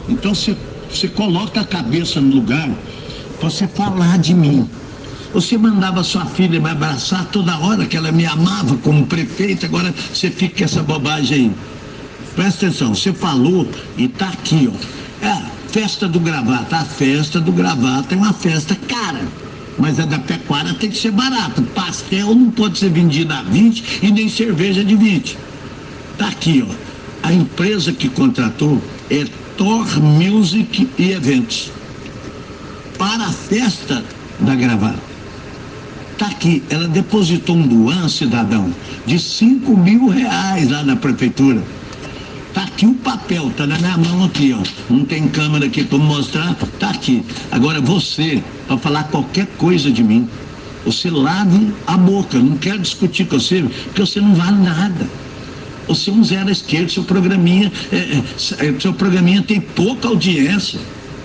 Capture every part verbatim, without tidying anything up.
Então você, você coloca a cabeça no lugar para você falar de mim. Você mandava sua filha me abraçar toda hora, que ela me amava como prefeita, agora você fica com essa bobagem aí. Presta atenção, você falou e tá aqui, ó. É, festa do Gravata. A festa do Gravata é uma festa cara, mas a da pecuária tem que ser barata. Pastel não pode ser vendido a vinte e nem cerveja de vinte. Tá aqui, ó. A empresa que contratou é Thor Music e Eventos para a festa da Gravata. Tá aqui, ela depositou um doan, cidadão, de cinco mil reais lá na prefeitura. Tá aqui o papel, tá na minha mão aqui, ó. Não tem câmera aqui para mostrar, tá aqui. Agora você, para falar qualquer coisa de mim, você lave a boca. Não quero discutir com você, porque você não vale nada. Você é um zero à esquerda, seu programinha, é, é, seu programinha tem pouca audiência.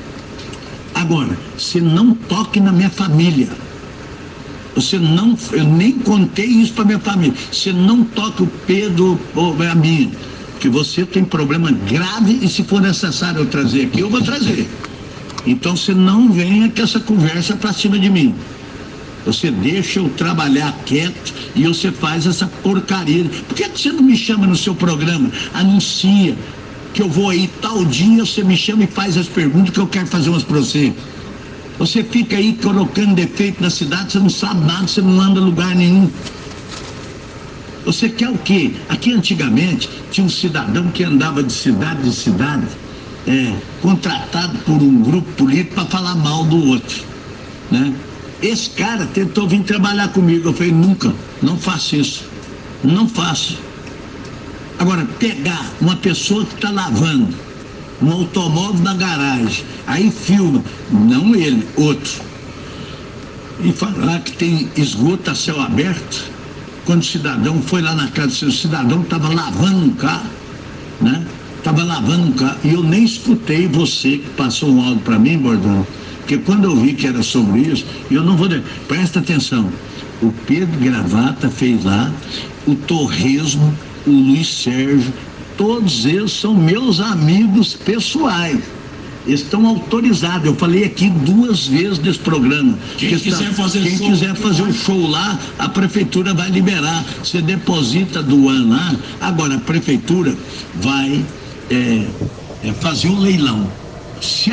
Agora, você não toque na minha família. Você não, eu nem contei isso para minha família. Você não toca o Pedro ou a minha, que você tem problema grave e se for necessário eu trazer aqui, eu vou trazer. Então você não venha com essa conversa para cima de mim. Você deixa eu trabalhar quieto e você faz essa porcaria. Por que você não me chama no seu programa? Anuncia que eu vou aí tal dia, você me chama e faz as perguntas que eu quero fazer umas para você. Você fica aí colocando defeito na cidade, você não sabe nada, você não anda em lugar nenhum. Você quer o quê? Aqui antigamente tinha um cidadão que andava de cidade em cidade, é, contratado por um grupo político para falar mal do outro, né? Esse cara tentou vir trabalhar comigo, eu falei, nunca, não faço isso, não faço. Agora, pegar uma pessoa que está lavando um automóvel na garagem, aí filma, não ele, outro, e falar que tem esgoto a céu aberto, quando o cidadão foi lá na casa, o cidadão estava lavando um carro, né? Estava lavando um carro, e eu nem escutei você que passou um áudio para mim, Bordão, porque quando eu vi que era sobre isso, eu não vou... Presta atenção, o Pedro Gravata fez lá, o Torresmo, o Luiz Sérgio, todos eles são meus amigos pessoais. Eles estão autorizados. Eu falei aqui duas vezes nesse programa. Quem quiser está, fazer quem show, quiser fazer um show lá, a prefeitura vai liberar. Você deposita do ano lá. Agora a prefeitura vai é, é, fazer um leilão. Se